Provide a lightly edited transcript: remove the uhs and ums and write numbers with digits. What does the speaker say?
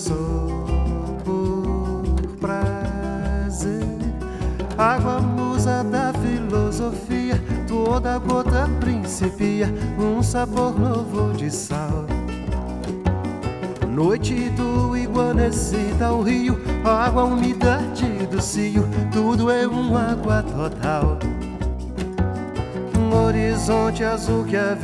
só por prazer. Água, musa da filosofia, toda gota principia um sabor novo de sal. Noite do Iguanesi ao rio, água, umidade do cio, tudo é uma água total. Um horizonte azul que a